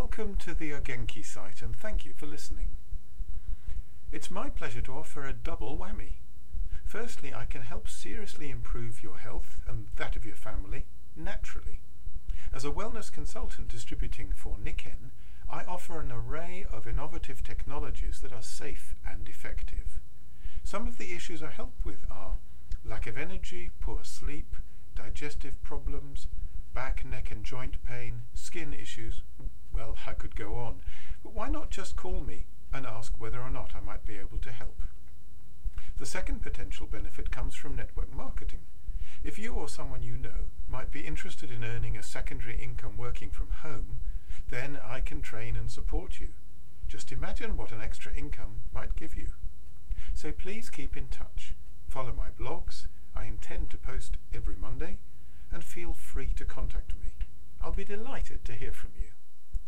Welcome to the Ogenki site and thank you for listening. It's my pleasure to offer a double whammy. Firstly, I can help seriously improve your health and that of your family naturally. As a wellness consultant distributing for Nikken, I offer an array of innovative technologies that are safe and effective. Some of the issues I help with are lack of energy, poor sleep, digestive problems, back, neck and joint pain, skin issues. Well, I could go on, but why not just call me and ask whether or not I might be able to help? The second potential benefit comes from network marketing. If you or someone you know might be interested in earning a secondary income working from home, then I can train and support you. Just imagine what an extra income might give you. So please keep in touch. Follow my blogs. I intend to post every Monday, and feel free to contact me. I'll be delighted to hear from you.